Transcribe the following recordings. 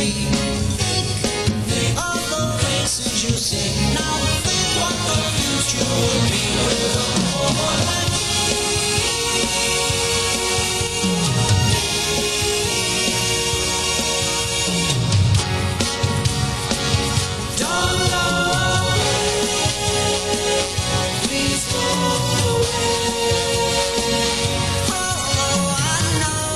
Think of the places you see. Now think what the future will be with a boy like me. Don't go away, please go away. Oh, I know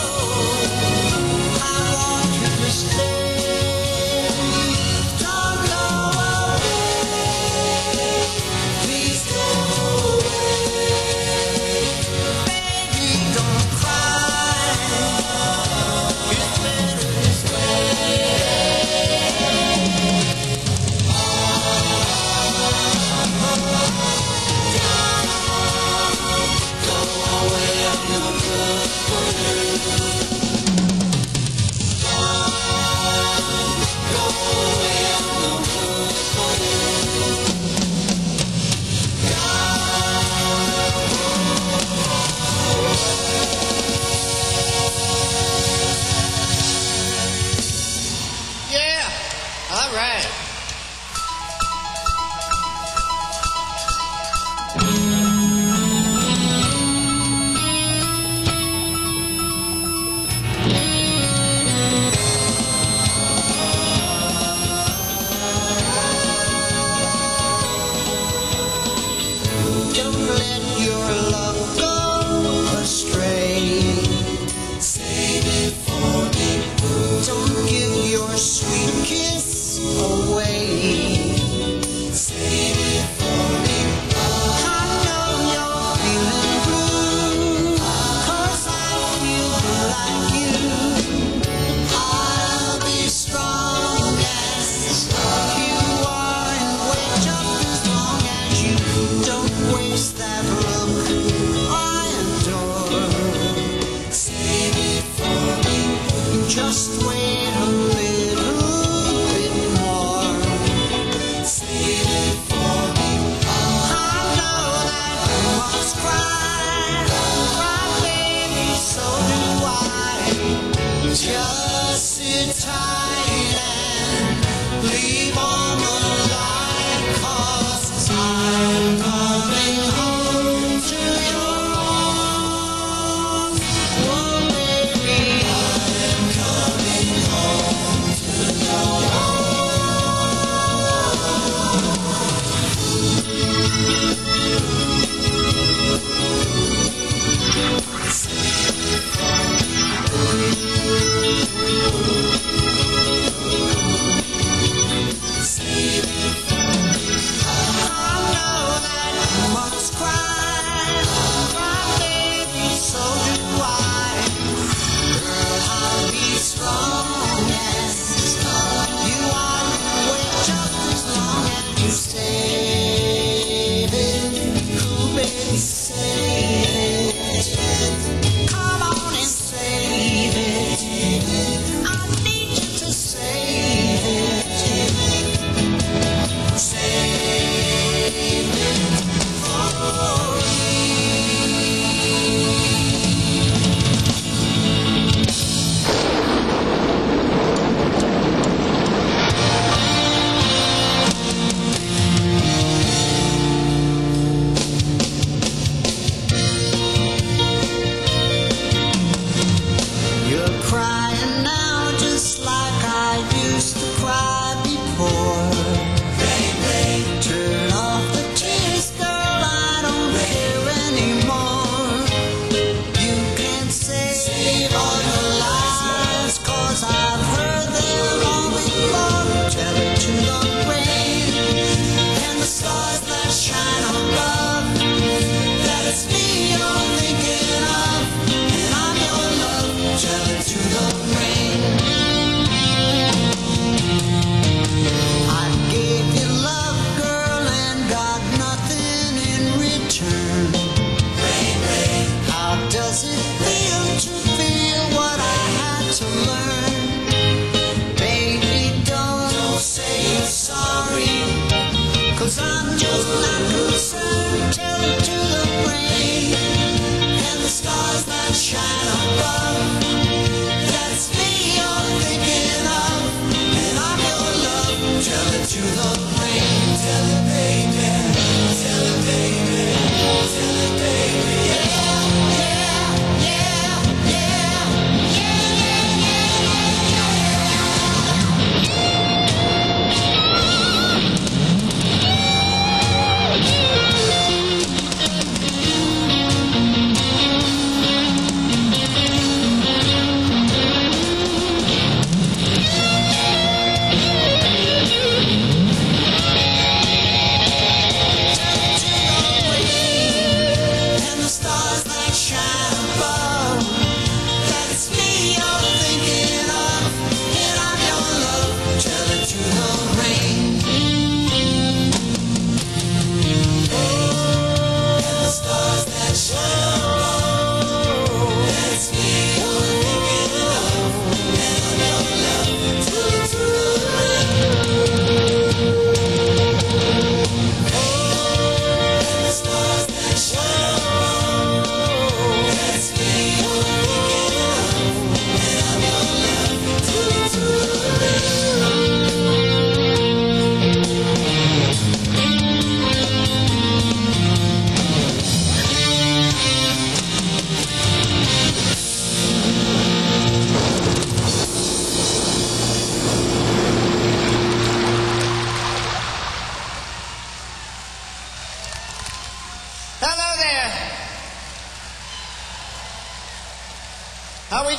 I want you to stay. Don't go away, please go away. Baby, don't cry. It's better this way. Go away, I'm no good for you. Go away, I'm no good for you. Yeah, all right. Don't let your love go astray. Save it for me. Don't give your sweet kiss away. Save it for me. I know you're feeling blue, 'cause I feel like you. I'll be strong as you are and wait just as long as you don't waste that look I adore. Save it for me, just wait a little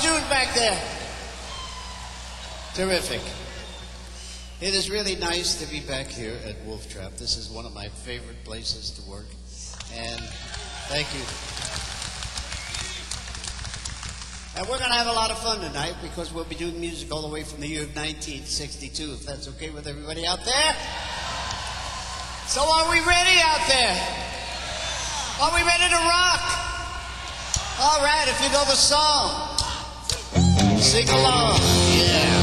doing back there? Terrific. It is really nice to be back here at Wolf Trap. This is one of my favorite places to work. And thank you. And we're going to have a lot of fun tonight because we'll be doing music all the way from the year of 1962, if that's okay with everybody out there. So are we ready out there? Are we ready to rock? All right, if you know the song, sing along. Yeah.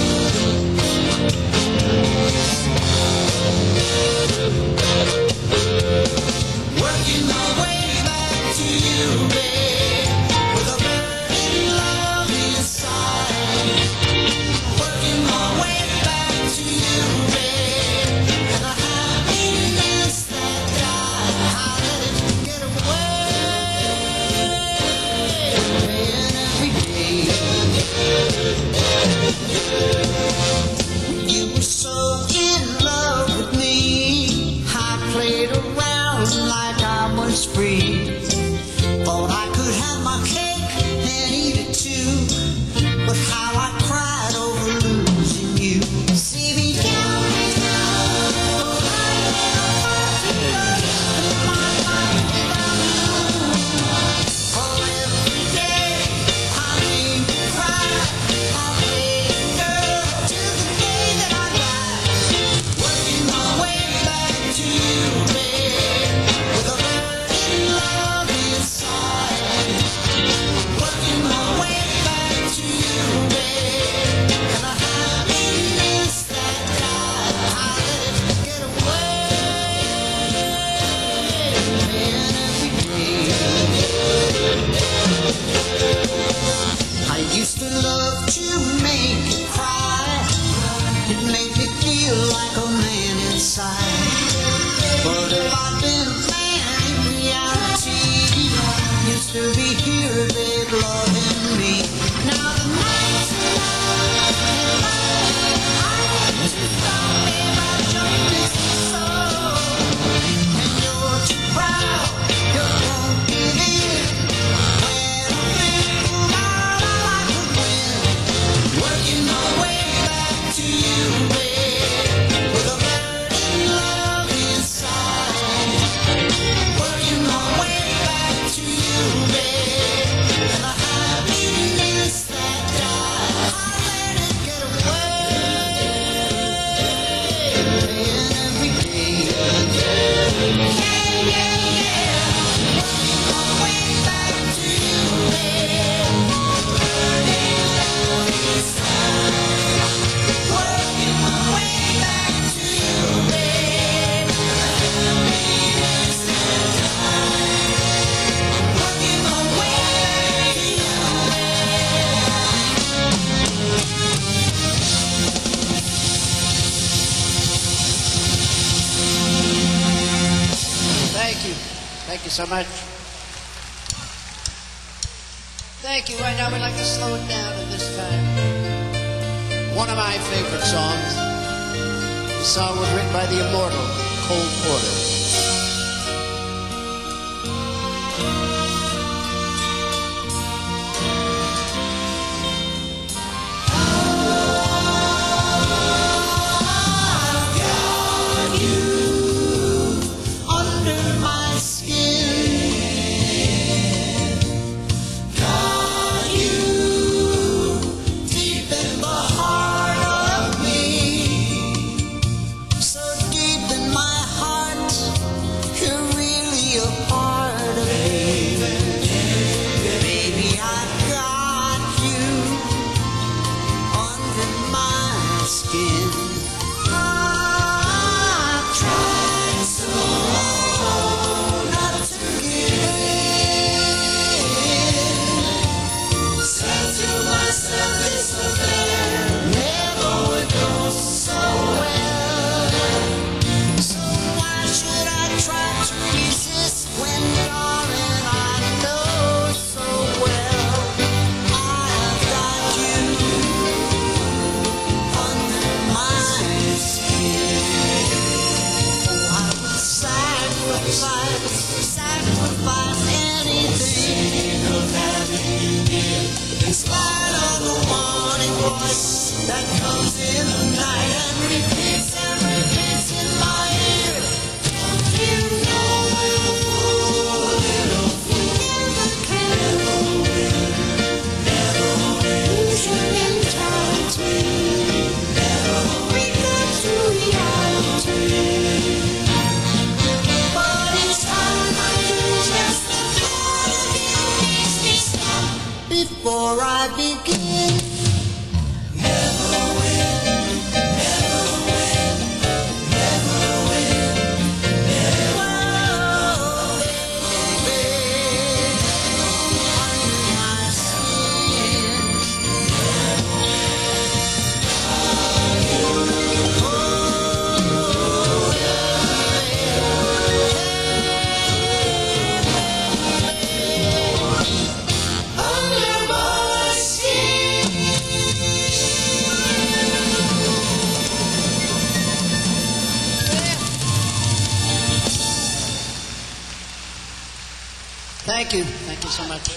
Working my way back to you, babe, with a burning love inside. Working my way back to you, babe, and a happiness that died. I let it get away, and every day you were so in love with me. I played around like I was free. Thought I could have my cake and eat it too. But how I cried over losing you. See me down, for every day I made you cry. I played girl till the day that I die. Working my way back to you, babe, with a virgin love inside. Working my way back to you, babe, and a happiness that died. I let it get away, and every day I used to love to make you cry. It made me feel like a man inside. But if I've been man in reality, used to be here, babe, loving me. Now the nights are long, I used to stop, babe, I just miss you so. And you're too proud, you won't give in. When I feel like I could win, working my way back to you, babe, with a virgin love inside. Working my way back to you, babe, and a happiness that died. I let it get away, and every day. Working my way back to you, babe, burning love inside. Working my way back to you, babe, happiness that died. Working my way back to you, Thank you. Thank you so much. Thank you. Right now we'd like to slow it down at this time. One of my favorite songs. The song was written by the immortal Cole Porter. under my skin. Got you deep in the heart of me. So deep in my heart echoes in the night and repeats in my ear. Don't you know, little fool, never can illusion entirety. Wake up to reality. But each time I do, just the thought of you makes me stop before I begin. Never win, never win, never win, never win. Under my skin. Under my skin. Thank you. Thank you so much.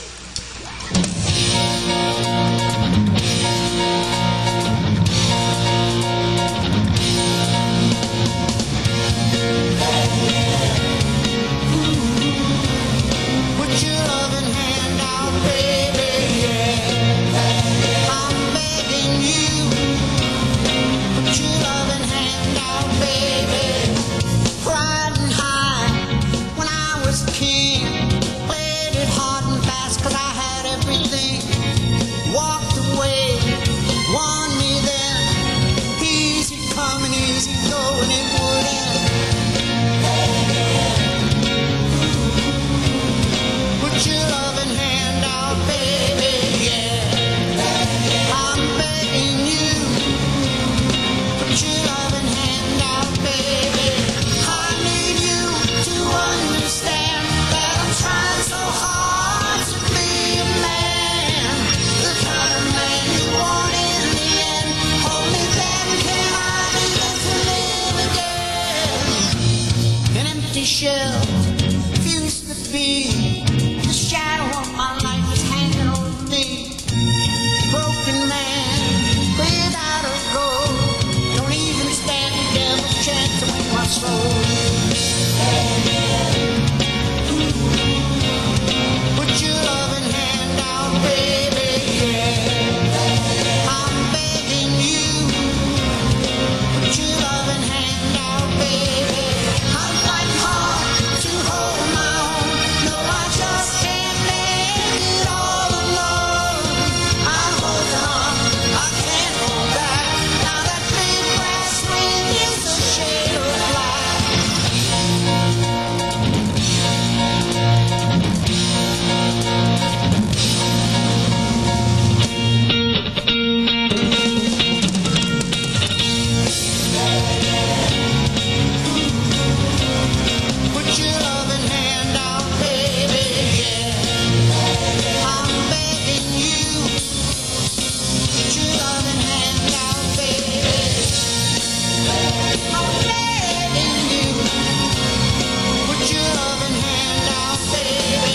Put your loving hand out, baby, yeah. I'm begging you. Put your loving hand out, baby. Riding high when I was king. Played it hard and fast 'cause I had everything. Walked away, won me then. Easy coming, easy going, it would end. Put your loving hand out, baby, yeah. I'm begging you. Put your loving hand out, baby. I need you to understand that I'm trying so hard to be a man, the kind of man you want in the end. Only then can I begin to live again. An empty shell used to be the shadow of my life is hanging over me. Broken man without a goal. Don't even stand a devil's chance to win my soul. Put your loving hand out, baby, yeah. I'm begging you. Put your loving hand out, baby. I'm fighting hard to hold my own. No, I just can't make it all alone. I'm holding on, I can't hold back. Now that big brass ring is a shade of black. Put your loving hand out, baby, yeah. I'm begging you. Put your loving hand out, baby. I'm begging you. Put your loving hand out, baby.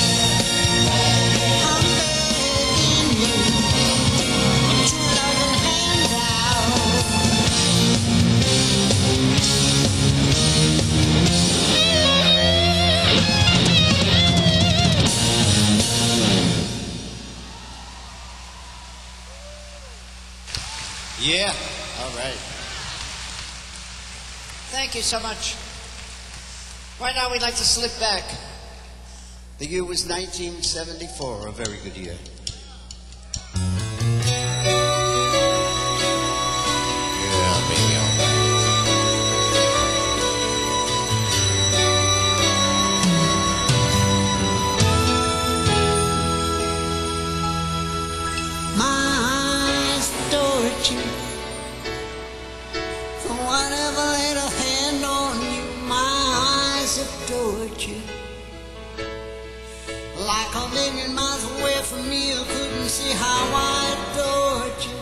I'm begging you. Put your loving hand out. Yeah, all right. Thank you so much. Right now, we'd like to slip back. The year was 1974, a very good year. Yeah, baby. All right. My eyes adored you. For whatever laid a hand on you, my eyes adored you. Like a million miles away from me, you couldn't see how I adored you.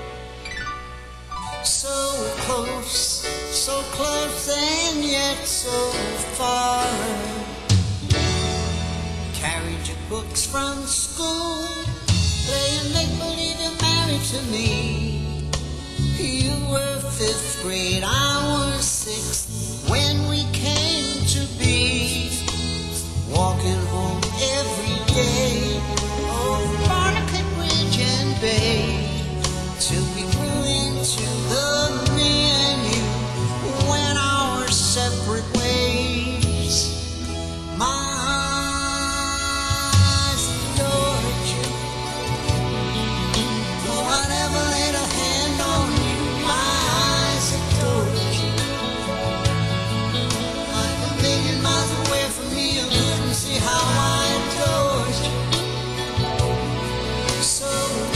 So close and yet so far. Carried your books from school, playing make-believe you're married to me. fifth grade, I was sixth when we came to be. Walking home every day over Barnegat Ridge and Bay, till we grew into the me and you went our separate ways. My eyes adored you, though I never laid a hand on you. My eyes adored you, like a million miles away from me. You couldn't see how I adored you. So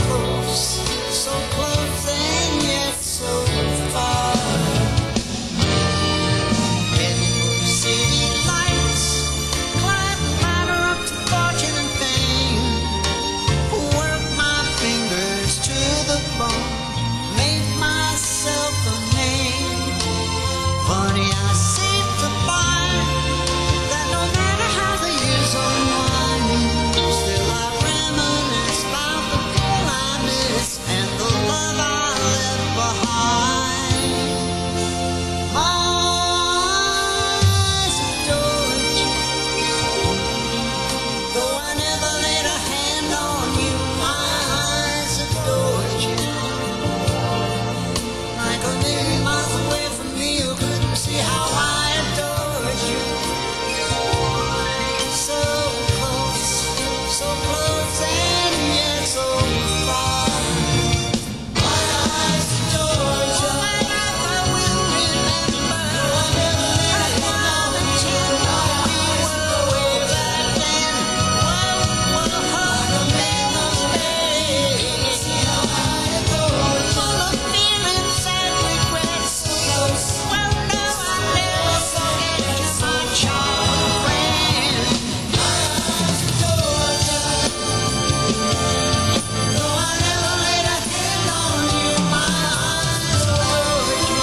close and yet so far. Heading for city lights, climbing ladder up to fortune and fame. Work my fingers to the bone, make myself a name. Funny, I seem to find that no matter how the years unwind, still I reminisce about the girl I miss and the love I left behind. My eyes adored you, though I never laid a hand on you. My eyes adored you, like a million miles away from me. You couldn't see how I adored you. So close and yet so far. My eyes adored you, and I will remember. I never let it down until we were way back then. What a hug of those days. I adored you, full of feelings and regrets. Well, no, I never forget you, my child friend. Though I never laid a hand on you, my eyes adored you.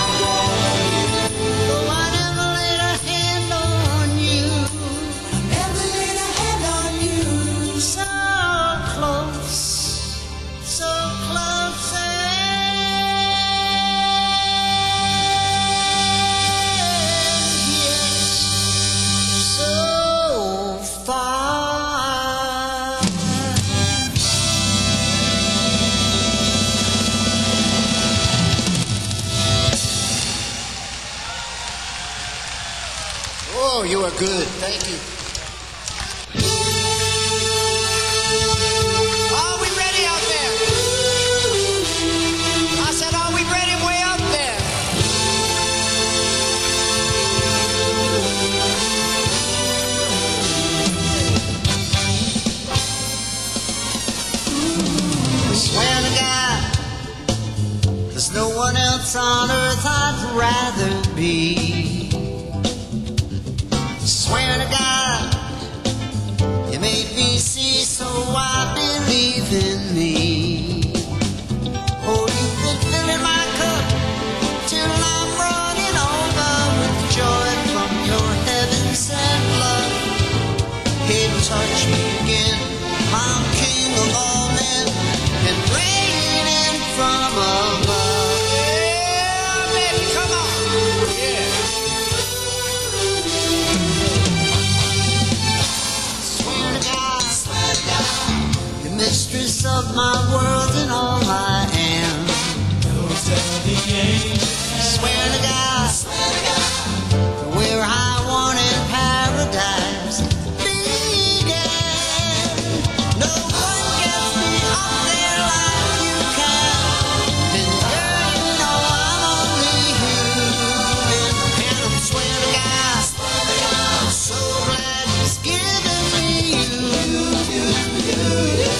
Though I never laid a hand on you, I never laid a hand on you. So close and yet so far. Oh, you are good. Thank you. Are we ready out there? I said, are we ready way out there? I swear to God, there's no one else on earth I'd rather be. Swear to God, you made me see, so I believe in me. Oh, you've been filling my cup till I'm running over with joy from your heaven-sent love. Hey, touch me again, I'm king of all men and reigning from above. Yeah, baby, come on. Yeah. Swear to God, you're mistress of my world and all I am. Swear to God, where I wanted paradise began. No one gets me up there like you can, and girl, you know I'm only human. And I swear to God, I'm so glad he's given me you.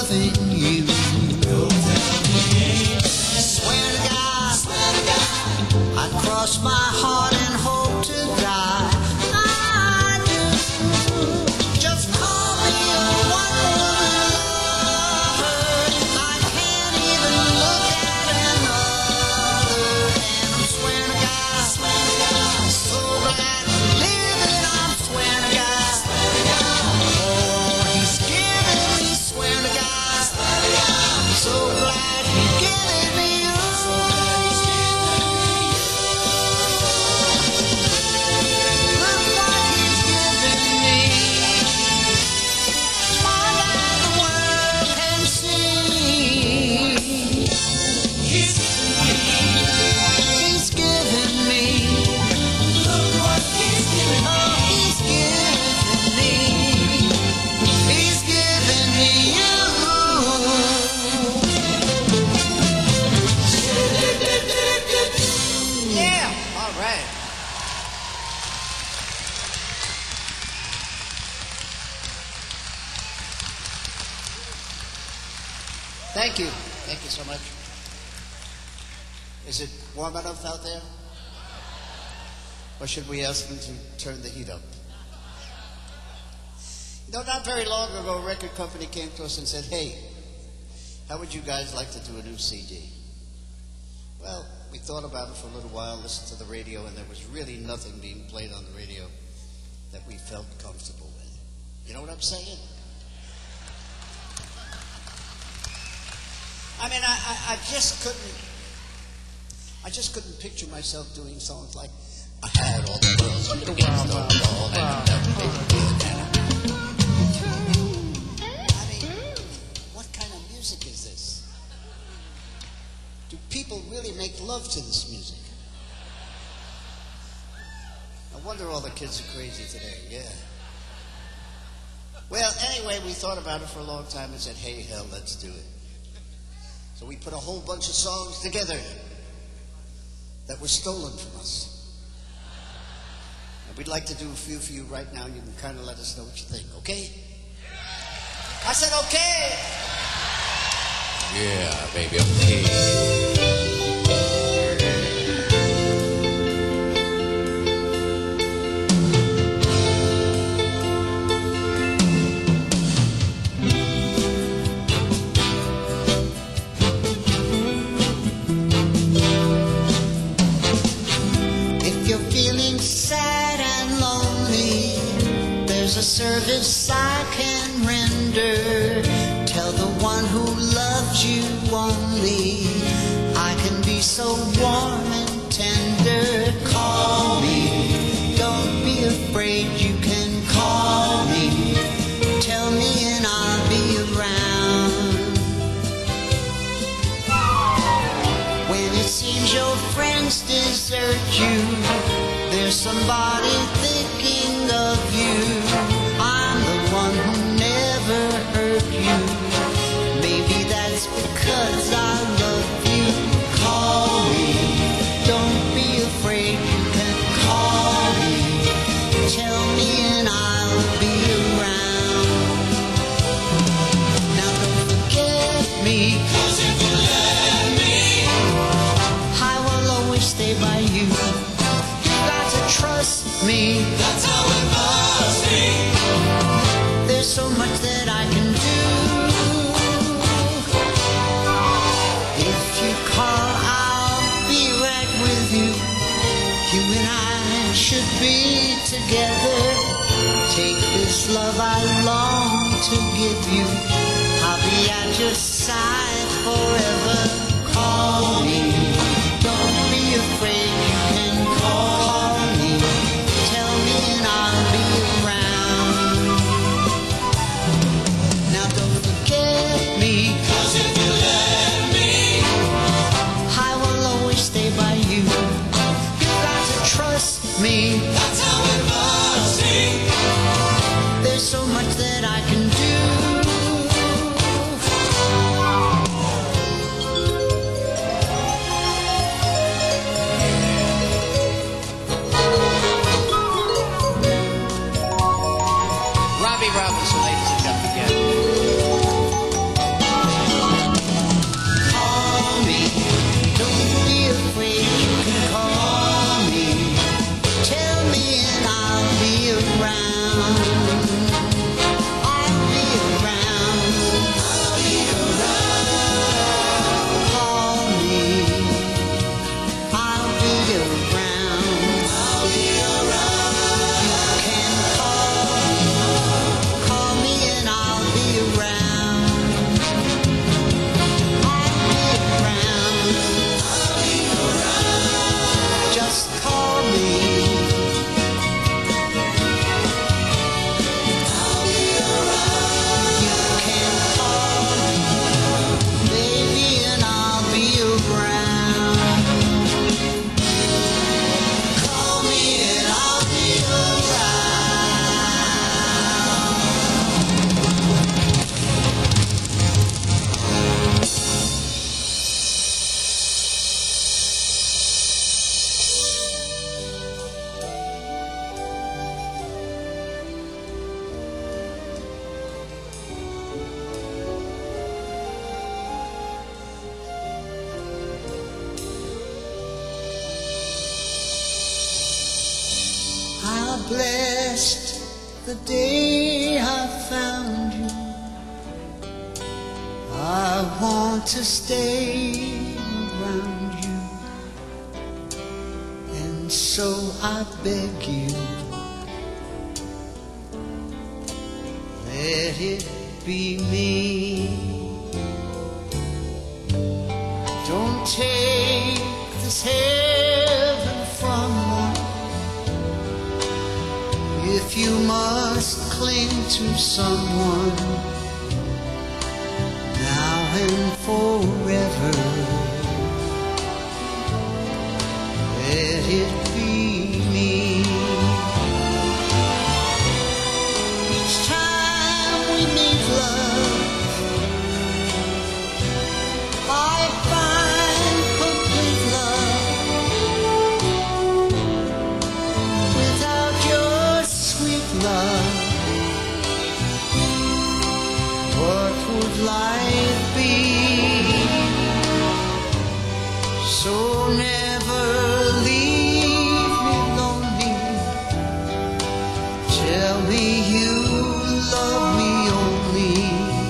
loving you. Swear to God, I'd cross my heart and hope to die. I do. Just call me a one-woman lover. I can't even look at another. And I'm swearing to God, I'm so glad I'm living. I'm swearing to God, oh, he's giving me. Swearing to God, I'm so glad he's giving me you. Look what he's giving me, more than the world can see. He's giving me. Look what he's giving me. Oh, he's giving me. He's giving me you. Yeah, all right. Thank you. Thank you so much. Is it warm enough out there? Or should we ask them to turn the heat up? You know, not very long ago, a record company came to us and said, hey, how would you guys like to do a new CD? Well, we thought about it for a little while, listened to the radio, and there was really nothing being played on the radio that we felt comfortable with. You know what I'm saying? I mean, I just couldn't picture myself doing songs like, I had all the girls in the wall, and I mean, what kind of music is this? Do people really make love to this music? No wonder all the kids are crazy today, yeah. Well, anyway, we thought about it for a long time and said, hey, hell, let's do it. So we put a whole bunch of songs together that were stolen from us. And we'd like to do a few for you right now. You can kind of let us know what you think, okay? I said, okay. Yeah, baby, okay. If you're feeling sad and lonely, there's a service I can render. Tell the one who loves you only, I can be so warm and tender. Call me, don't be afraid, you can call me. Tell me and I'll be around. When it seems your friends desert you, there's somebody thinking of you. I'm the one who never hurt you. Maybe that's because I love you. Call me, don't be afraid, you can call me. Tell me and I'll be around. Now don't forget me, 'cause if you let me, I will always stay by you. You got to trust me, that's how it must be. There's so much that I can do. If you call, I'll be right with you. You and I should be together. Take this love I long to give you. I'll be at your side forever. Call me, don't be afraid, you can call me. Tell me and I'll be around. Now don't forget me, 'cause if you let me, I will always stay by you. You got to trust me, that's how it must be. There's so much that I can do. Robbie Robinson, ladies and gentlemen, again. blessed the day I found you. I want to stay around you, and so I beg you, let it be me. Don't take this heaven from me. If you must cling to someone now and forever, let it be me. Each time we meet, love, I find complete love. Without your sweet love, what would life be? So never leave me lonely. Tell me you love me only,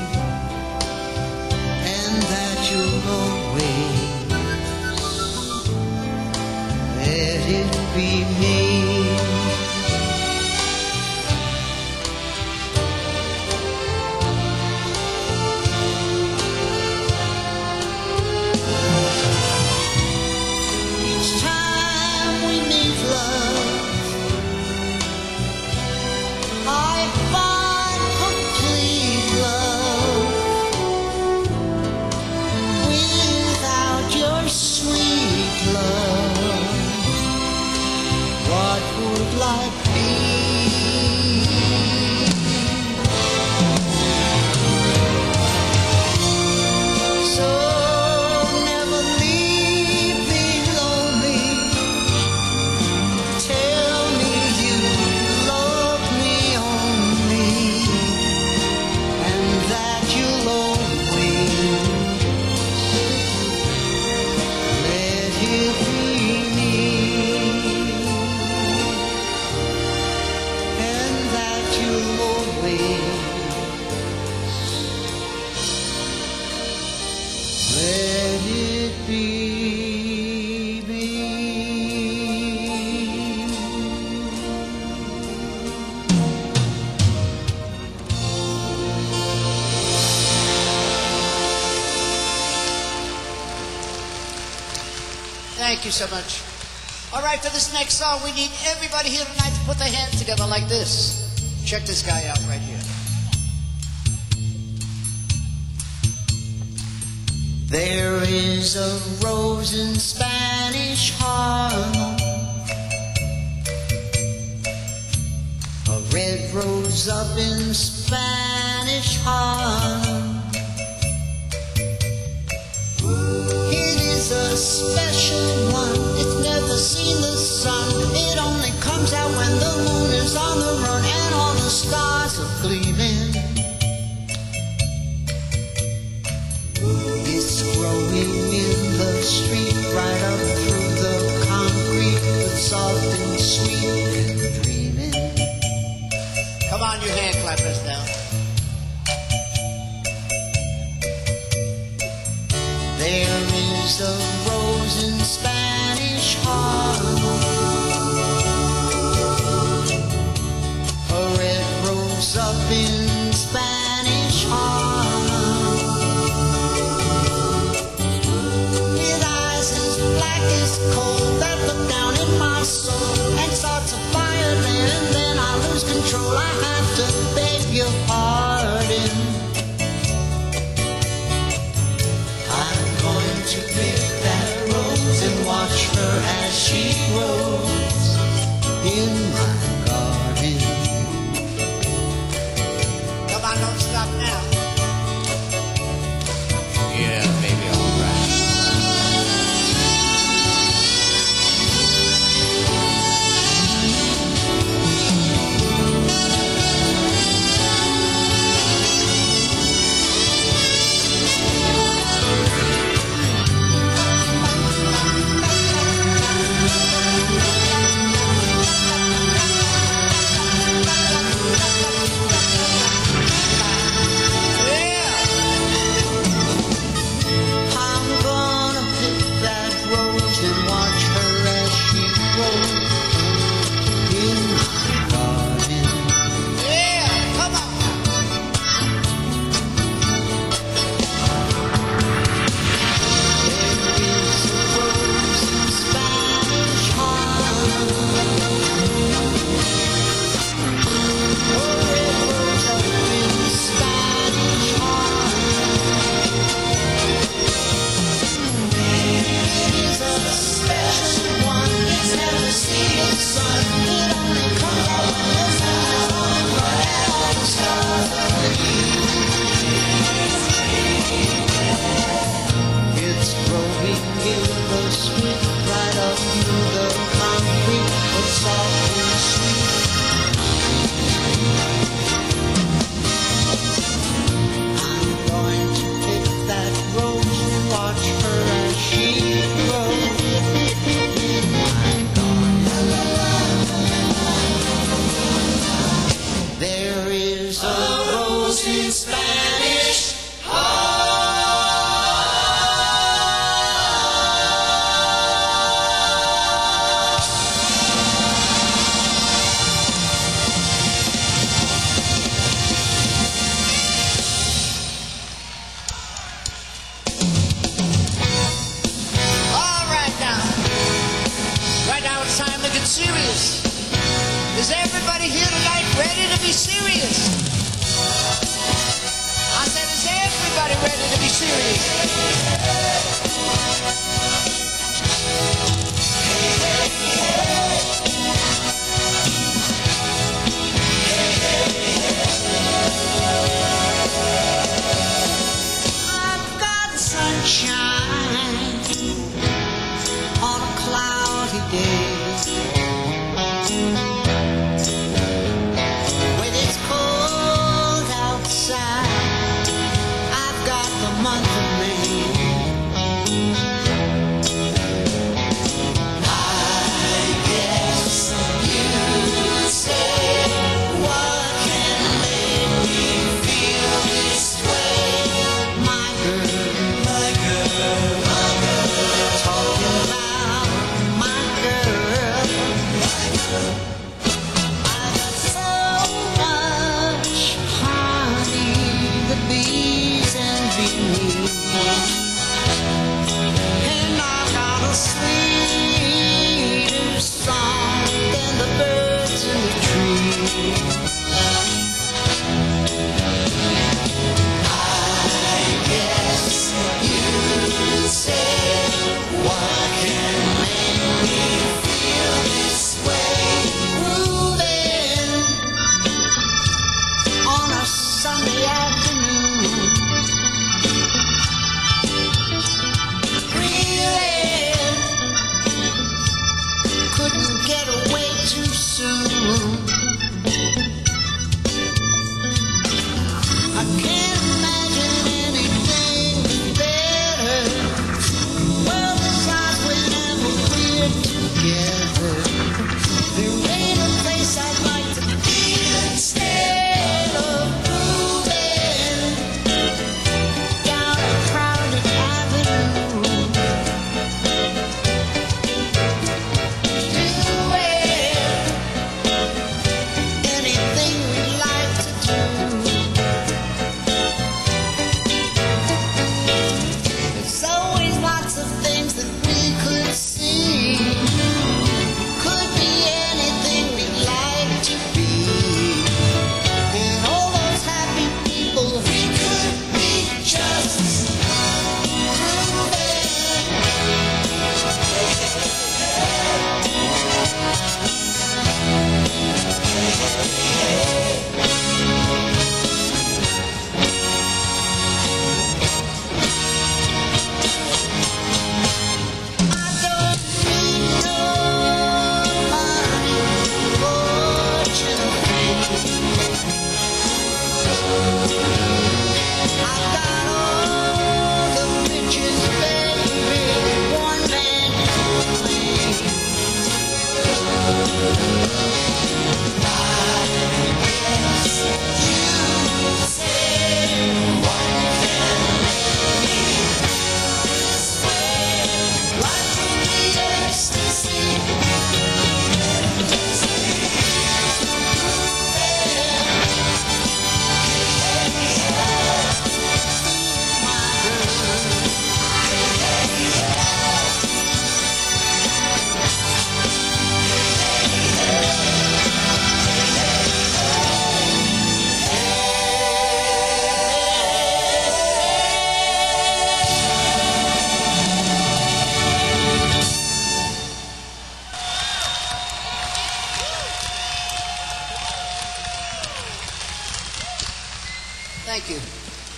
and that you'll always let it be me. Each time we meet, love, I find complete love. Without your sweet love, what would life be? So never leave me lonely. Tell me you love me only, and that you'll always let it be me, and that you'll always let it be me. Thank you so much. All right, for this next song, we need everybody here tonight to put their hands together like this. Check this guy out right here. There is a rose in Spanish Harlem, a red rose up in Spanish Harlem. It is a special one, it's never seen the sun. It only comes out when the moon is on the run and all the stars are gleaming. It's growing in the street, right up through the concrete, but soft and sweet and dreaming. Come on, you hand clappers now. There is a rose in Spanish Harlem, a red rose up in Spanish Harlem, with eyes as black as coal that look down in my soul and start to fire then, and then I lose control. I have to beg your pardon. I'm going to pick that rose and watch her as she grows in my garden. Come on, don't stop now. Yeah, baby, all right. ready to be serious. I've got sunshine on a cloudy day. When it's cold outside, I've got the month of May. I guess you'd say, what can make me feel this way? My girl, talking about my girl. I got so much honey, the bees envy me, and I got a sweeter song than the birds in the tree. I guess you'd say, what can make me feel this way? Moving on a Sunday afternoon, really couldn't get away too soon. I can't imagine anything better. Well, besides whenever we're together, there ain't a place I'd like to be instead of moving down a crowded avenue. Doing anything we'd like to do. There's always lots of things that we could see. Could be anything we'd like to be. And all those happy people, we could be just moving. I don't need no money, fortune, or fame. I've got all the riches, baby, one man can claim. I guess you'd say, what can make me this way? Life would be ecstasy. Thank you.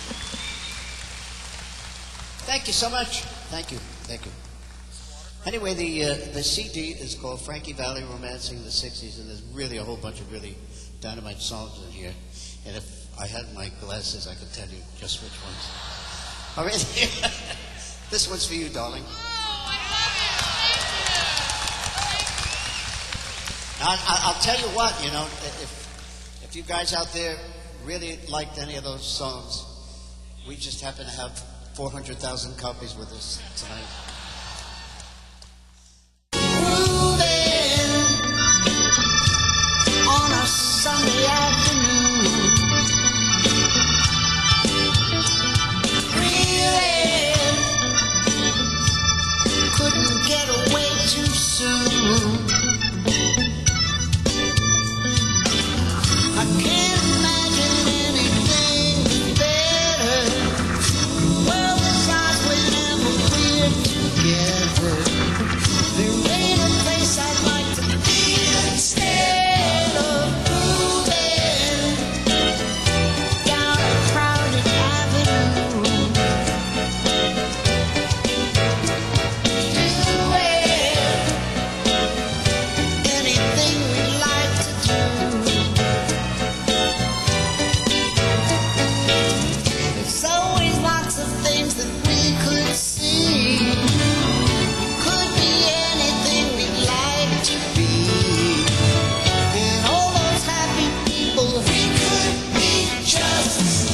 Thank you so much. Thank you. Thank you. Anyway, the CD is called Frankie Valli Romancing the 60s, and there's really a whole bunch of really dynamite songs in here. And if I had my glasses, I could tell you just which ones. All right? This one's for you, darling. I'll tell you what, you know, if you guys out there really liked any of those songs, we just happen to have 400,000 copies with us tonight. Moving on a Sunday afternoon, really couldn't get away too soon. I can't imagine anything better. There's always lots of things that we could see. Could be anything we'd like to be. And all those happy people, we could be just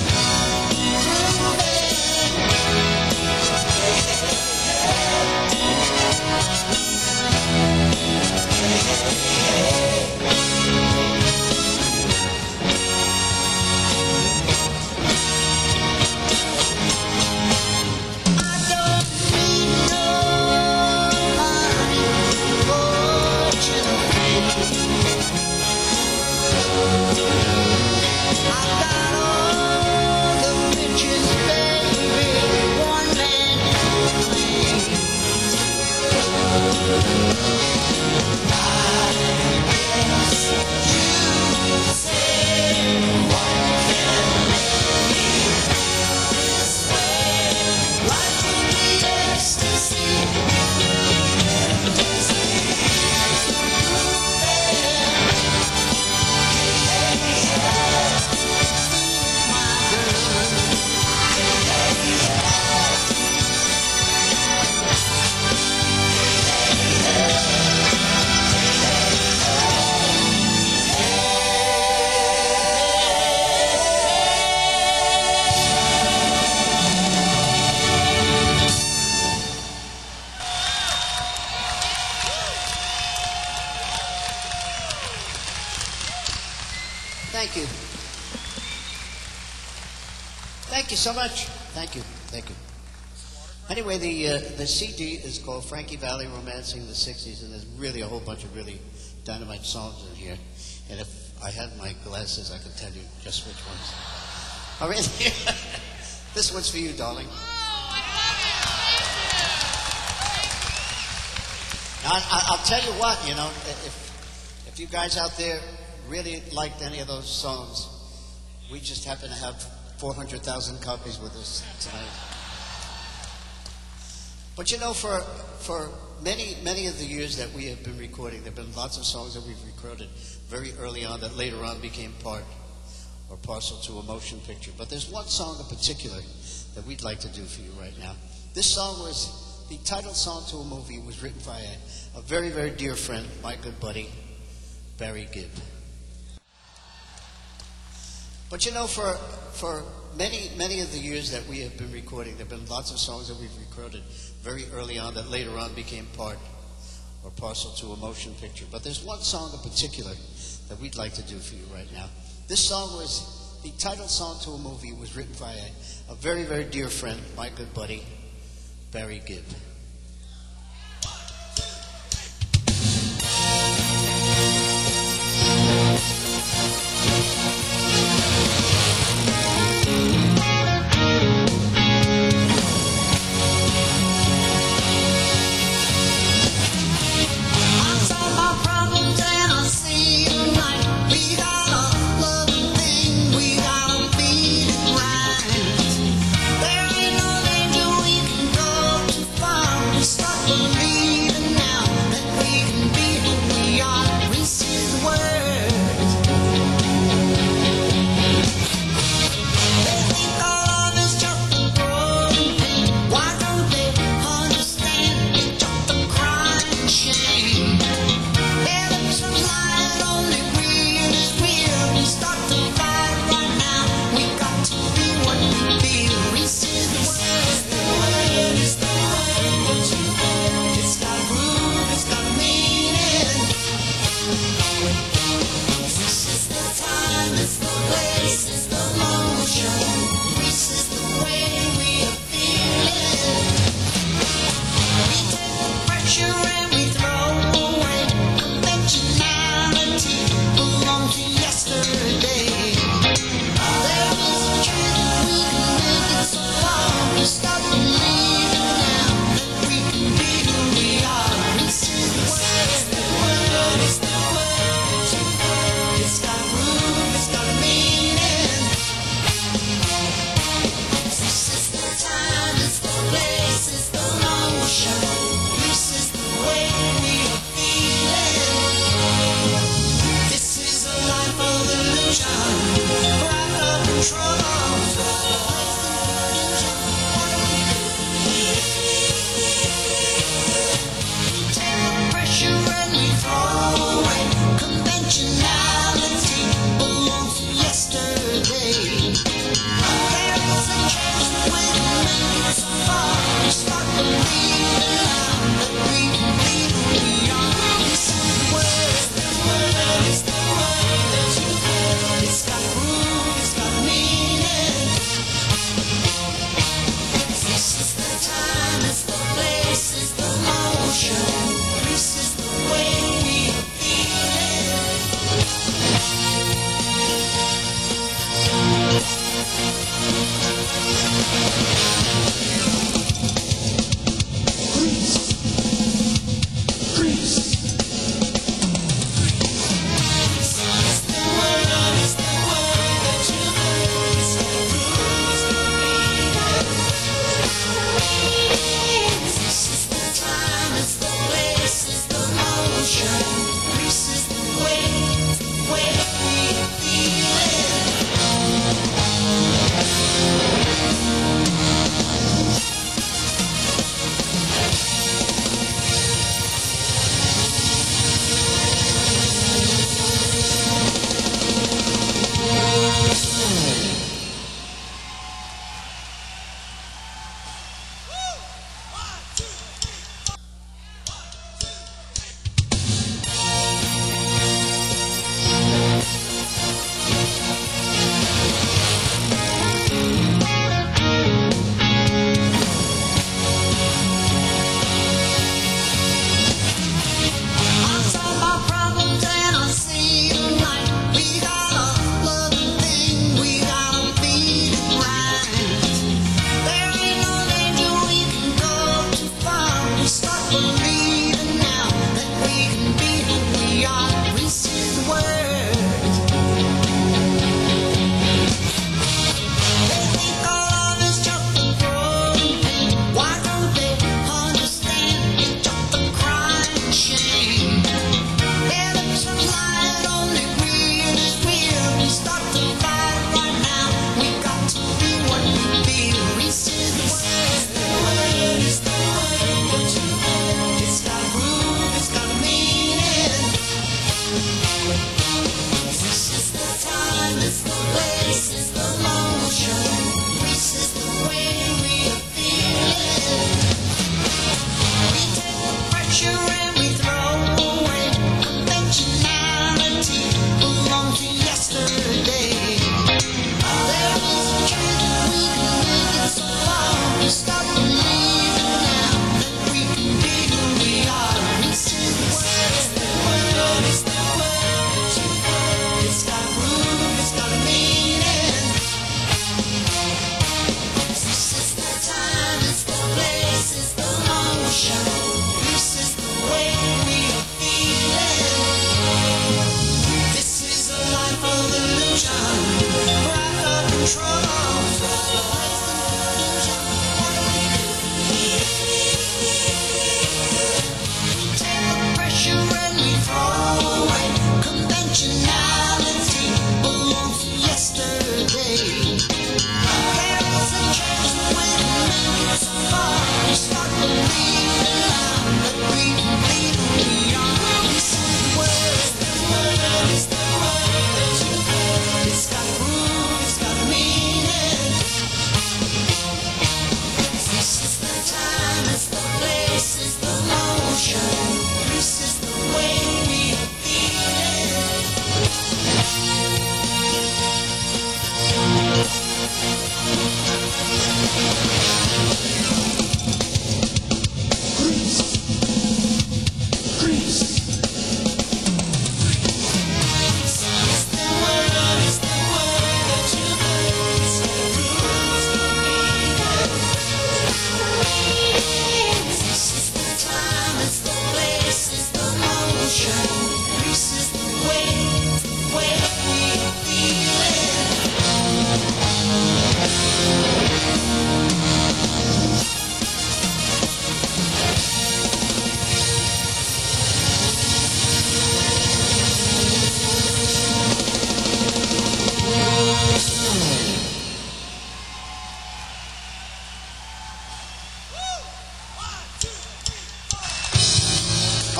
Thank you. Thank you so much. Thank you. Thank you. Anyway, the CD is called Frankie Valli Romancing the 60s, and there's really a whole bunch of really dynamite songs in here. And if I had my glasses, I could tell you just which ones. All right. This one's for you, darling. I'll tell you what, you know, if you guys out there really liked any of those songs, we just happen to have 400,000 copies with us tonight. But you know, for many of the years that we have been recording, there have been lots of songs that we've recorded very early on that later on became part or parcel to a motion picture. But there's one song in particular that we'd like to do for you right now. This song was the title song to a movie. It was written by a very, very dear friend, my good buddy, Barry Gibb. But you know, for many of the years that we have been recording, there have been lots of songs that we've recorded very early on that later on became part or parcel to a motion picture. But there's one song in particular that we'd like to do for you right now. This song was the title song to a movie. It was written by a very, very dear friend, my good buddy, Barry Gibb. Far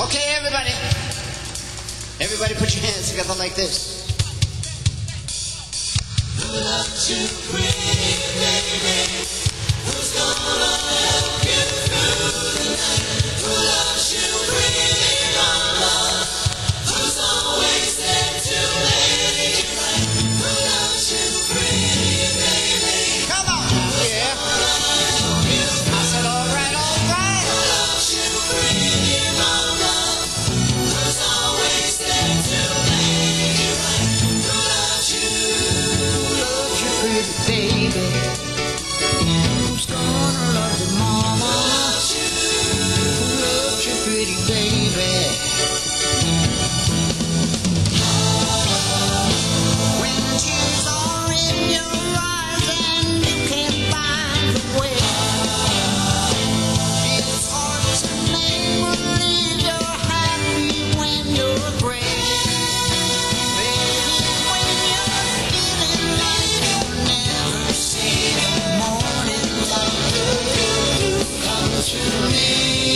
Okay, everybody. Everybody put your hands together like this. Who loves you pretty, baby? Who's gonna help you through the night? Who loves you pretty, mama? Who's always there to make it right? Who loves you pretty, baby? Come on. Yeah. I said all right, all right. Who loves you pretty, mama? Who's always there to make it right? Who loves you? Loves you pretty, baby. Who's gonna love you, mama? Who loves you, pretty baby? When tears are in your eyes and you can't find the way, it's hard to make believe you're happy when you're gray. Baby, when you're feeling like you'll never see the morning light, you come to me.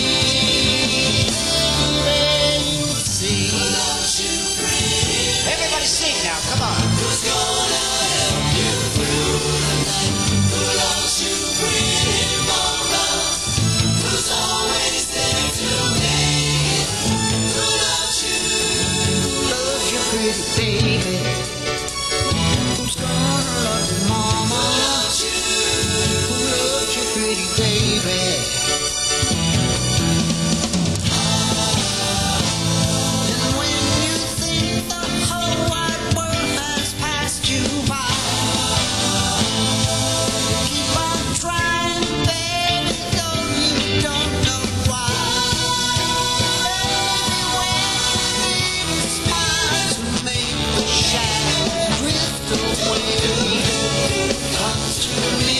Baby, you see. Everybody sing now, come on. Who's gonna help you through the night? Who loves you pretty, mama? Who's always there to make it? Who loves you? Loves you pretty, baby. Who's gonna love you, mama? Who loves you, pretty baby? And when you think the whole wide world has passed you by, keep on trying, baby, though you don't know why. Baby, when you need a smile to make the shadow drift away, come to me.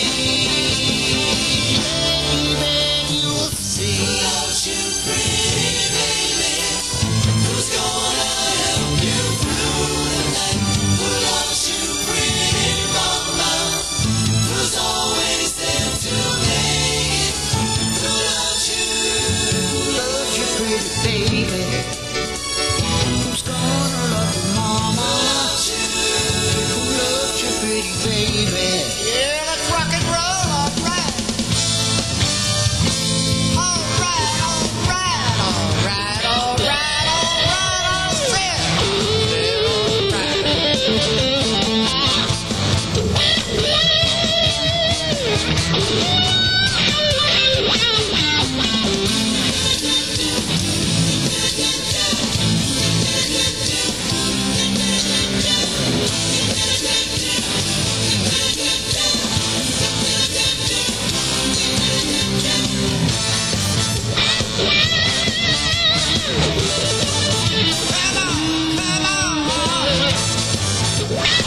Baby, you'll see. Loves you pretty, baby. Who's gonna help you through the night? Who loves you pretty, mama? Who's always there to make it? Who loves you? Loves you pretty, baby. Who's gonna love you, mama? Who loves you, pretty baby? Yeah, let's rock and roll, all right. All right, all right, all right, all right, all right, all set. Yeah, all right. Come on, come on.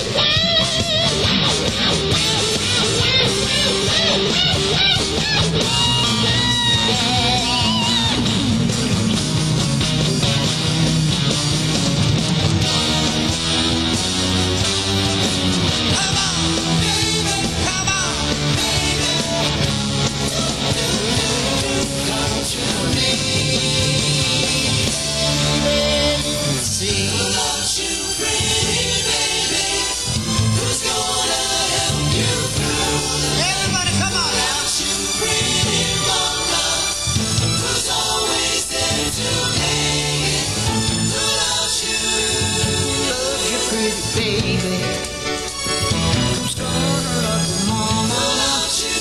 Come on, baby, come on, baby. Come to me. Baby, see. Who loves you, pretty baby? Who's gonna help you through the night? Everybody, come on now. Loves you, pretty mama? Who's always there to make it? Who loves you? Loves you, pretty baby. Who's gonna love you, mama? Who loves you?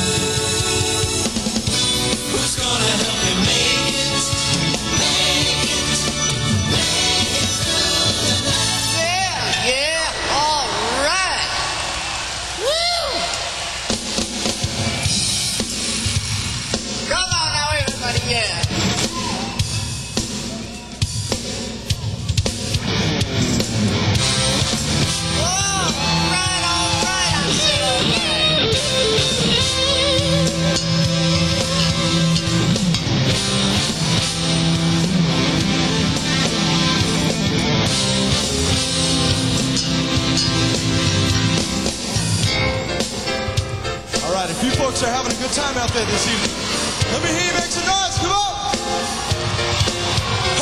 Who's gonna help you make it? Make it, make it through the night. Yeah, yeah, all right. Woo! Come on now, everybody, yeah. All right, I said all right. All right, if you folks are having a good time out there this evening, let me hear you make some noise. Come on.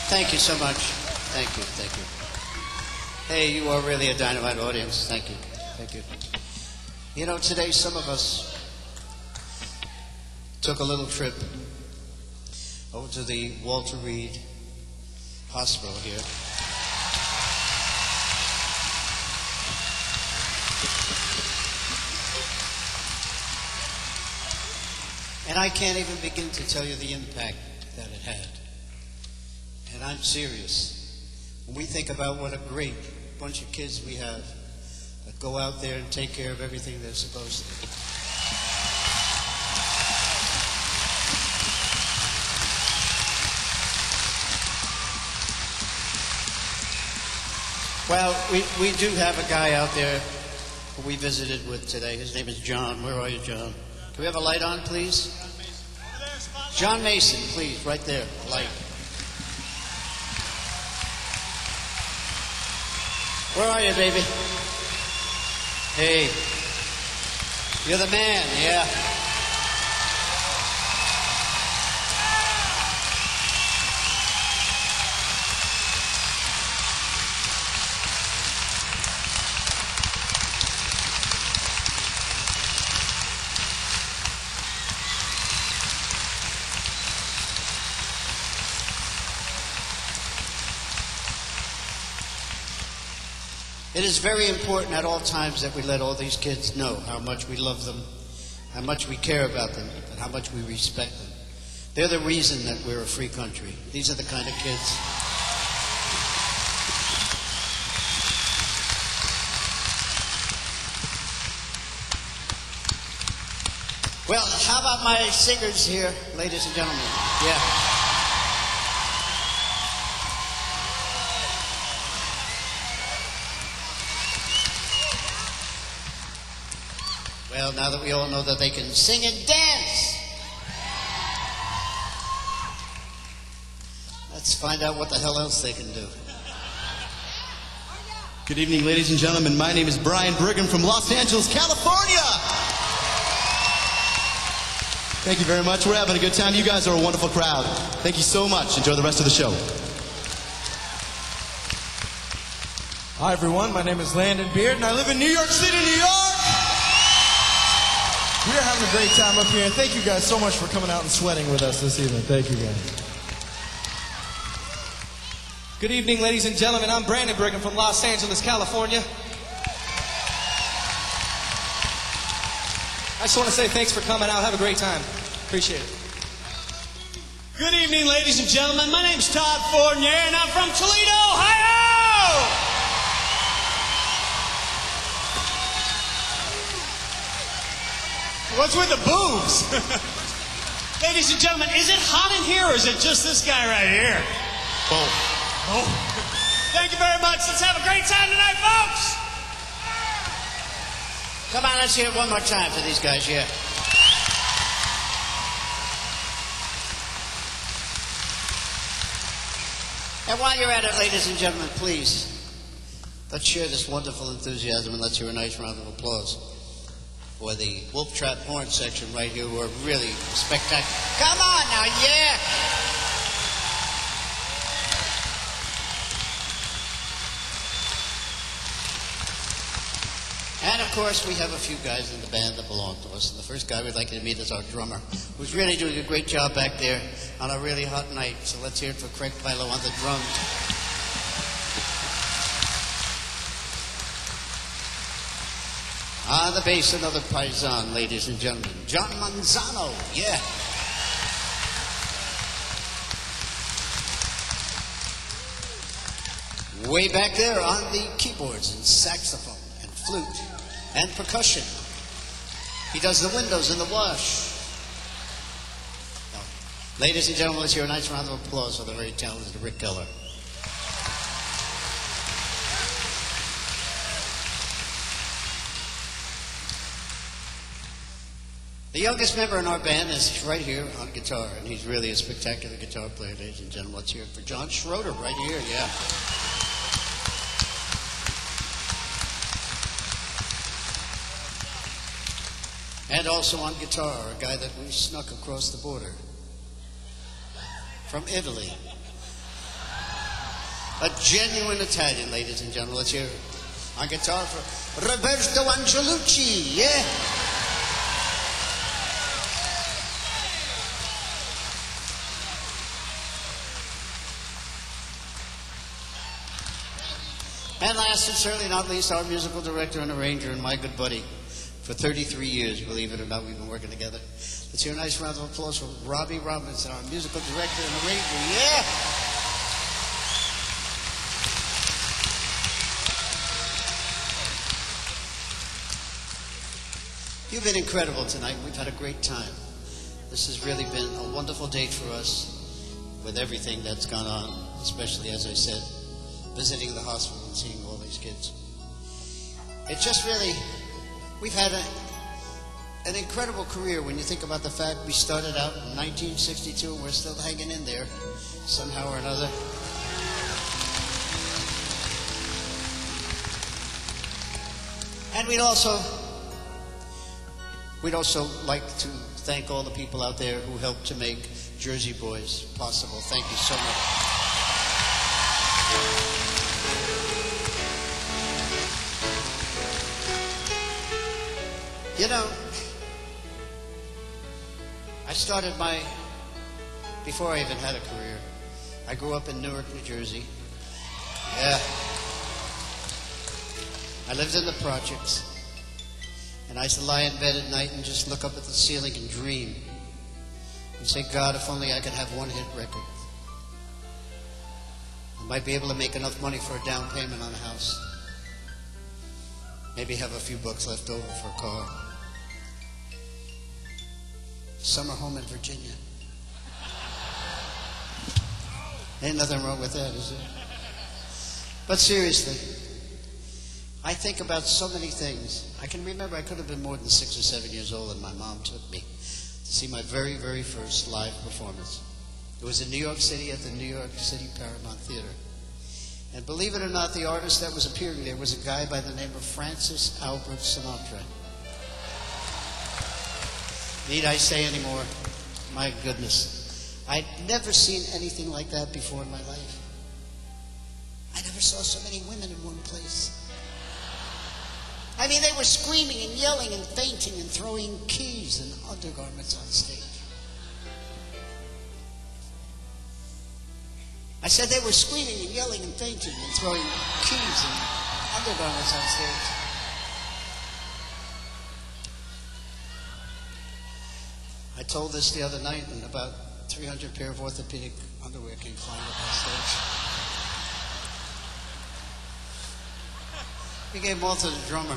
thank you so much. Thank you, thank you. Hey, you are really a dynamite audience. Thank you, thank you. You know, today some of us took a little trip over to the Walter Reed Hospital here. And I can't even begin to tell you the impact that it had. And I'm serious. When we think about what a great bunch of kids we have that go out there and take care of everything they're supposed to. Well, we do have a guy out there who we visited with today. His name is John. Where are you, John? Can we have a light on, please? John Mason, please, right there, a light. Where are you, baby? Hey, you're the man, yeah. It is very important at all times that we let all these kids know how much we love them, how much we care about them, and how much we respect them. They're the reason that we're a free country. These are the kind of kids. Well, how about my singers here, ladies and gentlemen? Yeah. Well, now that we all know that they can sing and dance, let's find out what the hell else they can do. Good evening, ladies and gentlemen. My name is Brian Brigham from Los Angeles, California. Thank you very much. We're having a good time. You guys are a wonderful crowd. Thank you so much. Enjoy the rest of the show. Hi, everyone. My name is Landon Beard, and I live in New York City, New York. We are having a great time up here, and thank you guys so much for coming out and sweating with us this evening. Thank you, guys. Good evening, ladies and gentlemen. I'm Brandon Brigham from Los Angeles, California. I just want to say thanks for coming out. Have a great time. Appreciate it. Good evening, ladies and gentlemen. My name's Todd Fournier, and I'm from Toledo, Ohio! What's with the boobs? Ladies and gentlemen, is it hot in here or is it just this guy right here? Both. Oh. Thank you very much. Let's have a great time tonight, folks. Come on, let's hear it one more time for these guys here. And while you're at it, ladies and gentlemen, please, let's share this wonderful enthusiasm and let's hear a nice round of applause for the Wolf Trap Horn section right here, who are really spectacular. Come on now, yeah! And of course, we have a few guys in the band that belong to us. And the first guy we'd like you to meet is our drummer, who's really doing a great job back there on a really hot night. So let's hear it for Craig Pilo on the drums. On the bass, another paisan, ladies and gentlemen, John Manzano, yeah. Way back there on the keyboards and saxophone and flute and percussion. He does the windows and the wash. Now, ladies and gentlemen, let's hear a nice round of applause for the very talented Rick Keller. The youngest member in our band is right here on guitar, and he's really a spectacular guitar player, ladies and gentlemen. Let's hear it for John Schroeder right here, yeah. And also on guitar, a guy that we snuck across the border from Italy. A genuine Italian, ladies and gentlemen. Let's hear it. On guitar for Roberto Angelucci. Yeah. And last and certainly not least, our musical director and arranger and my good buddy for 33 years, believe it or not, we've been working together. Let's hear a nice round of applause for Robbie Robinson, our musical director and arranger. Yeah! You've been incredible tonight. We've had a great time. This has really been a wonderful date for us with everything that's gone on, especially, as I said, visiting the hospital and seeing all these kids. It just really, we've had an incredible career when you think about the fact we started out in 1962 and we're still hanging in there somehow or another. And we'd also like to thank all the people out there who helped to make Jersey Boys possible. Thank you so much. You know, I started before I even had a career, I grew up in Newark, New Jersey. Yeah. I lived in the projects. And I used to lie in bed at night and just look up at the ceiling and dream. And say, God, if only I could have one hit record. I might be able to make enough money for a down payment on a house. Maybe have a few bucks left over for a car. Summer home in Virginia. Ain't nothing wrong with that, is there? But seriously, I think about so many things. I can remember I could have been more than 6 or 7 years old and my mom took me to see my very, very first live performance. It was in New York City at the New York City Paramount Theater. And believe it or not, the artist that was appearing there was a guy by the name of Francis Albert Sinatra. Need I say any more? My goodness. I'd never seen anything like that before in my life. I never saw so many women in one place. I mean, they were screaming and yelling and fainting and throwing keys and undergarments on stage. I said they were screaming and yelling and fainting and throwing keys and undergarments on stage. I told this the other night, and about 300 pair of orthopedic underwear came flying up on stage. We gave them all to the drummer.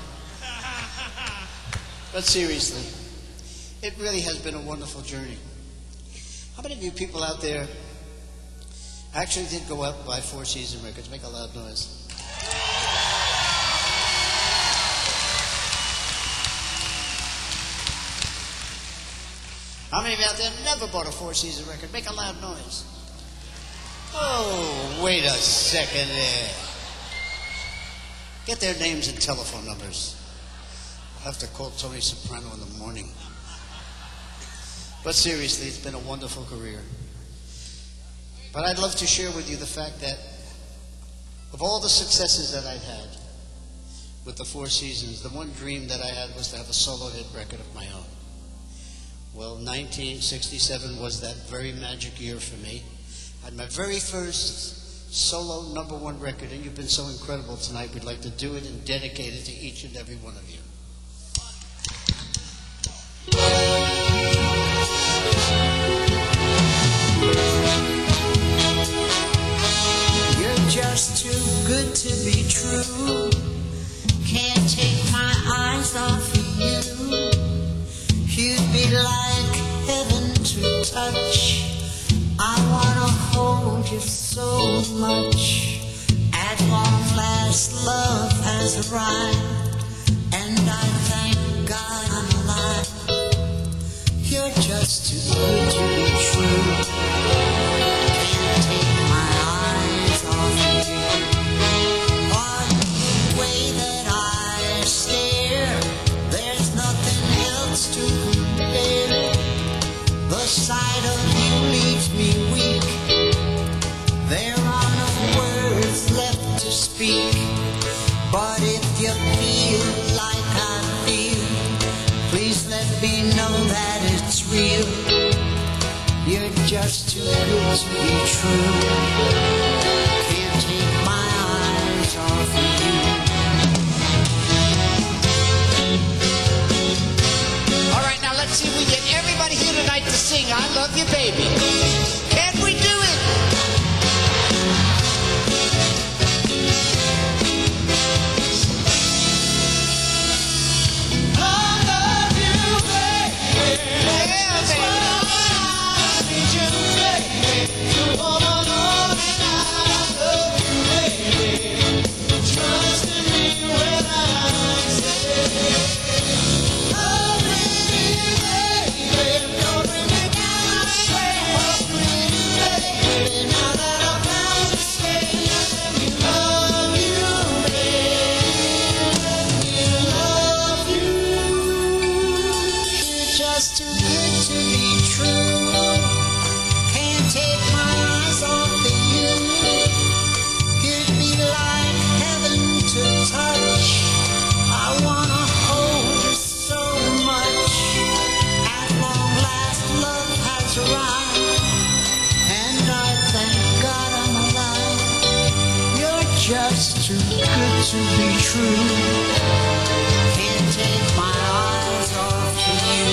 But seriously, it really has been a wonderful journey. How many of you people out there actually did go out and buy Four Seasons records? Make a loud noise. How many of you out there never bought a Four Seasons record? Make a loud noise. Oh, wait a second there. Get their names and telephone numbers. I'll have to call Tony Soprano in the morning. But seriously, it's been a wonderful career. But I'd love to share with you the fact that of all the successes that I've had with the Four Seasons, the one dream that I had was to have a solo hit record of my own. Well, 1967 was that very magic year for me. I had my very first solo #1 record, and you've been so incredible tonight. We'd like to do it and dedicate it to each and every one of you. You're just too good to be true. Can't take my eyes off of you. You'd be like heaven to touch. I wanna hold you so much. At long last, love has arrived, and I thank God I'm alive. You're just too good to be true. Can't take my eyes off of you. On the way that I stare, there's nothing else to compare. The sight of you leaves me weak. There are no words know that it's real. You're just too good to be true. Can't take my eyes off of you. All right, now let's see if we get everybody here tonight to sing I Love You, Baby. Can we do it? Just too good to be true. Can't take my eyes off of you. You'd be like heaven to touch. I wanna hold you so much. At long last, love has arrived, and I thank God I'm alive. You're just too good to be true. Can't take my eyes off of you.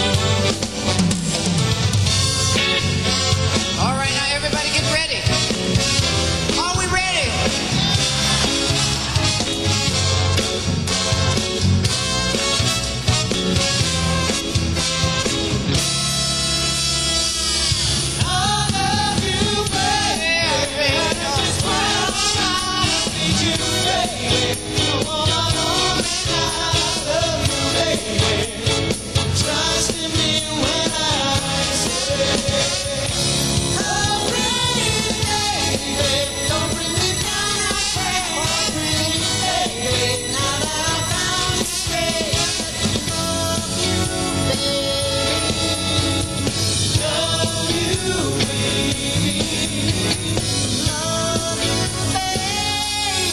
All right, now everybody get ready. Are we ready? I love you, baby. Just wanna need you, baby. Come on, I love you, baby. Trust in me when I say, oh, pretty baby, don't bring me down, I pray. Oh, pretty baby, now that I found you straight, love you, baby. Love you, baby. Love you, baby.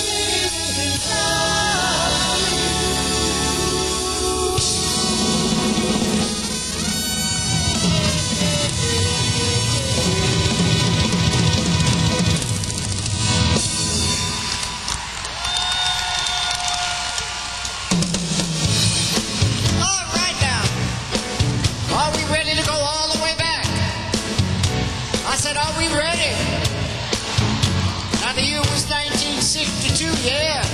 All right now. Are we ready to go all the way back? I said, are we ready? Now the year was 1962, yeah.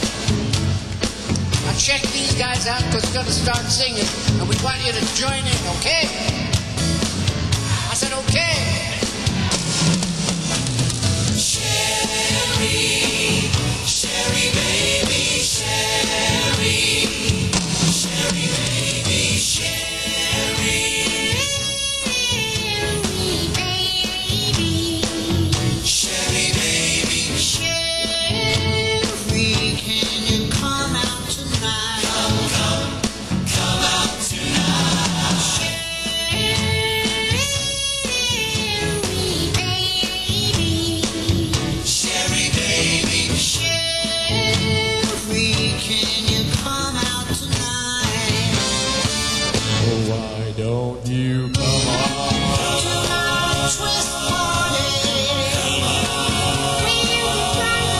Now check these guys out because we're going to start singing and we want you to join in, okay? I said, okay. Sherry, Sherry baby, Sherry, Sherry baby, Sherry. Sherry baby, Sherry, can you come out tonight? Come out tonight. Sherry baby, Sherry, can you come out tonight? Why don't you come on? Twist party. We'll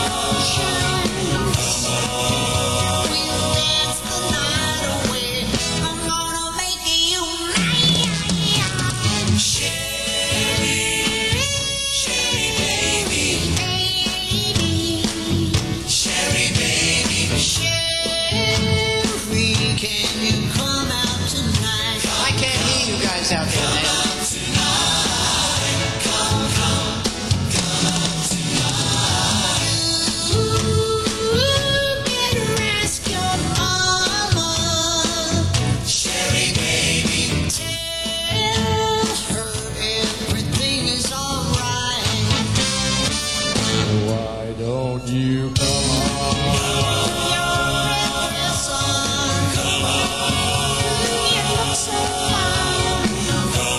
dance the night away. I'm gonna make you mine. Sherry, Sherry baby, Sherry baby, Sherry, can you come out tonight? I can't hear you guys out there, man. Why don't you come on? Come on.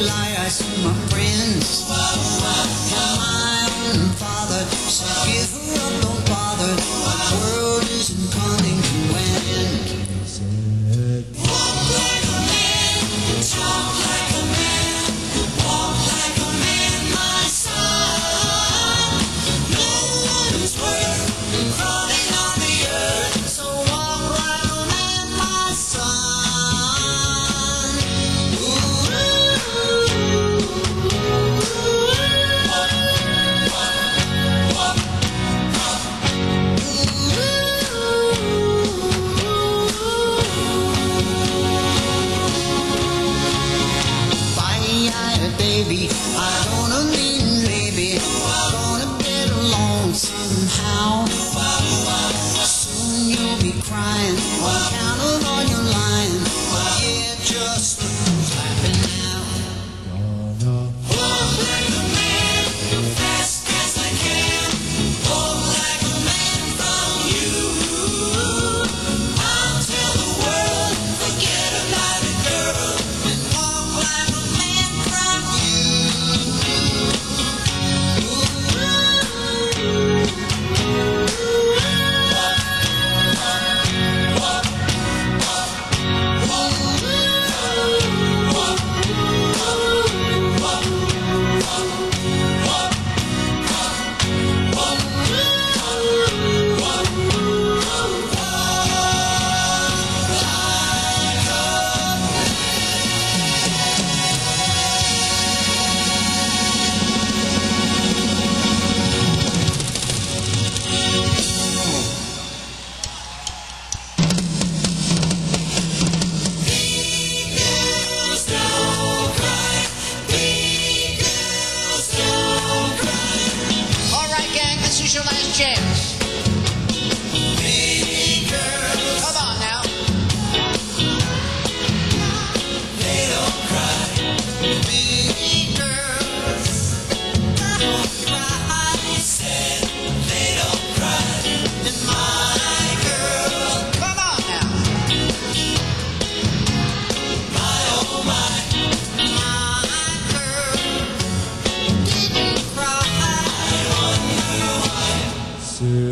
lie, I see my friends. My own father said, give her up, don't bother. The world isn't coming to an end. Walk like a man, talk like a man, walk like a man, my son. No one is worth crawling on the earth, so walk like a man, my son. Baby, I gonna mean maybe gonna get along somehow. Soon you'll be crying on account of all your lying. Yeah, just who's laughing now? Walk like a man, fast as I can. Walk like a man from you. I'll tell the world, forget about it, girl, and walk like a man from your last chance. Big girls. Come on now. They don't cry. Big girls don't cry. Said they don't cry. And my girl. Come on now. My oh my. My girl didn't cry. I wonder why.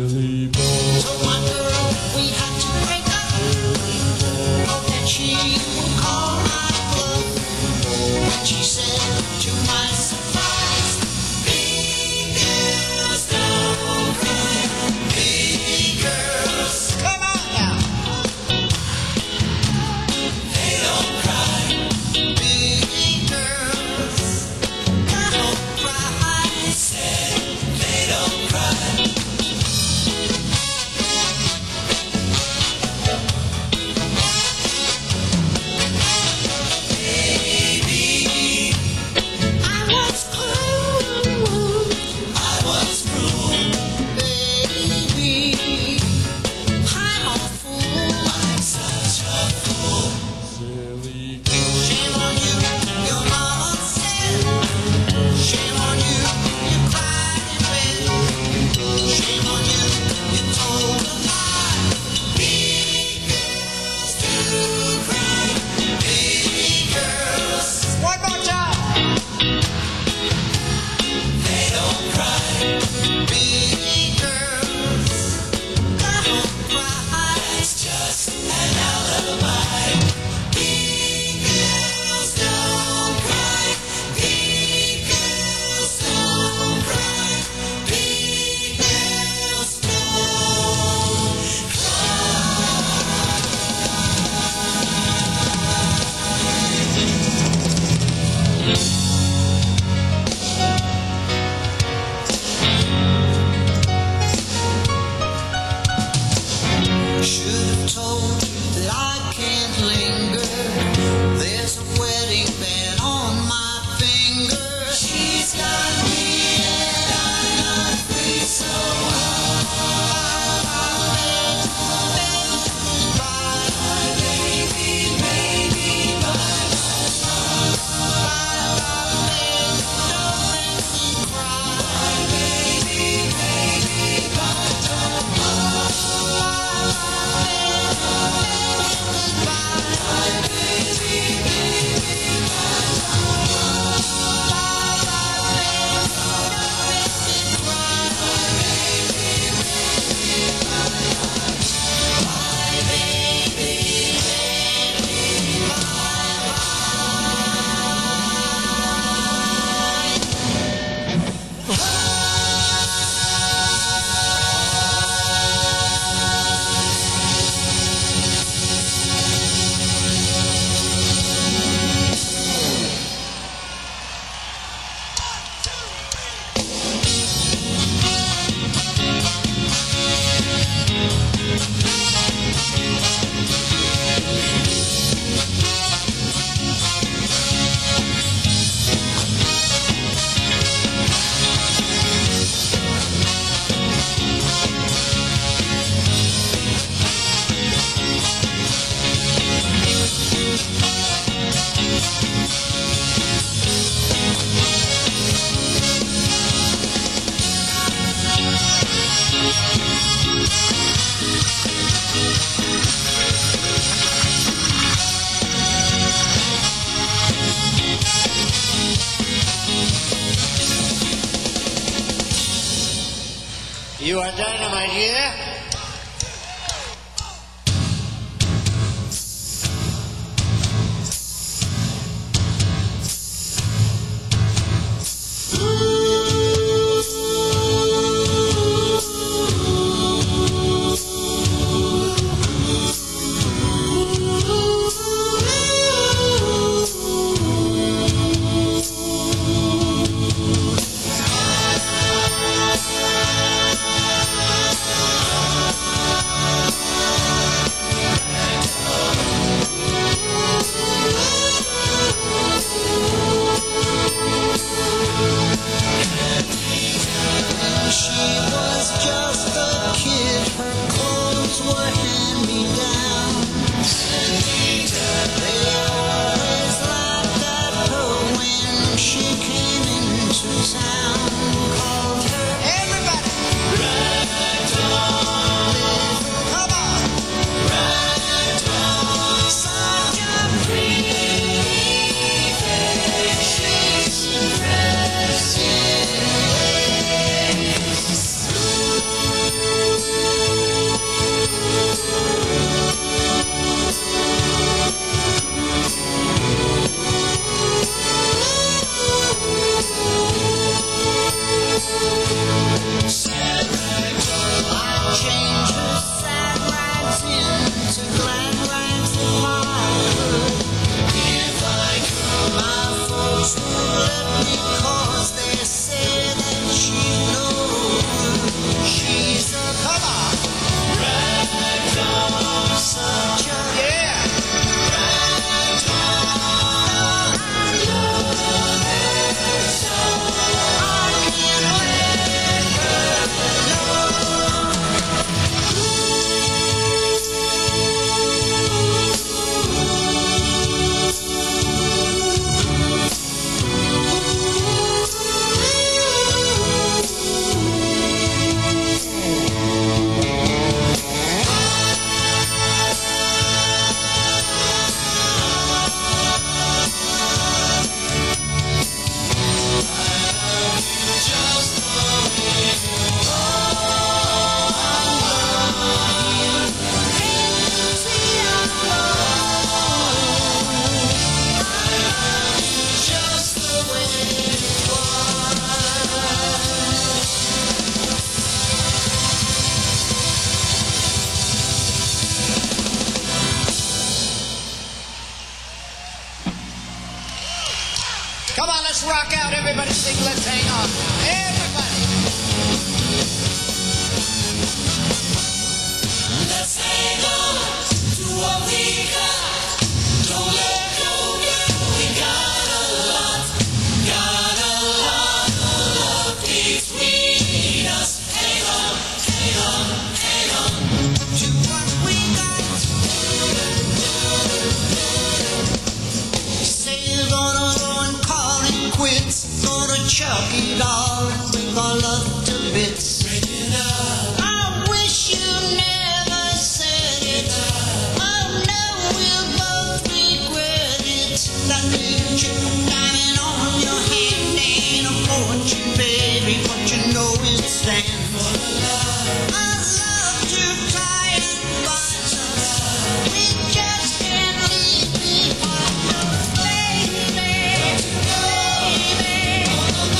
You are dynamite, yeah? Come on, let's rock out. Everybody sing, let's hang on. Everybody. Let's hang on to what we got. Don't let go, we got a lot of love between us. Hang on, hang on, hang on to what we got. Say you're gonna go and call it quits, gonna chuck it all and bring our love to bits. I wish you never said it. Oh no, we'll both regret it. That picture diamond on your hand ain't a fortune, baby, but you know it stands for love. I loved you tight and fine. We just can't leave behind. Baby, baby,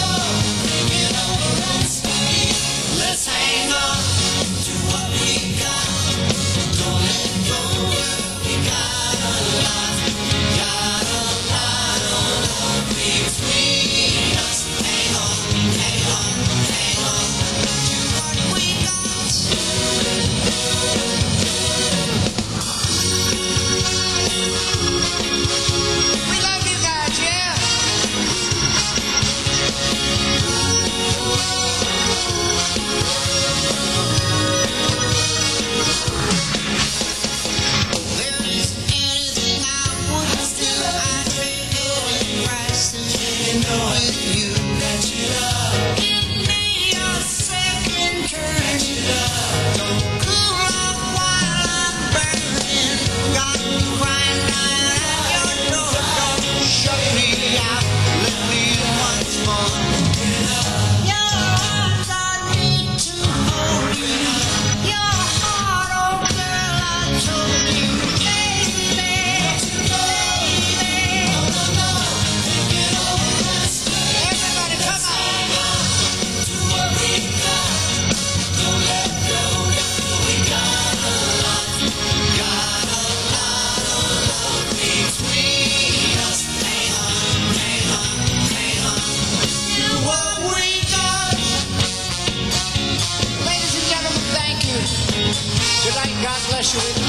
let's hang on to what we got. Don't let go, we got a lot of love between us. Hang on, hang on, hang on to what we got. appreciate it.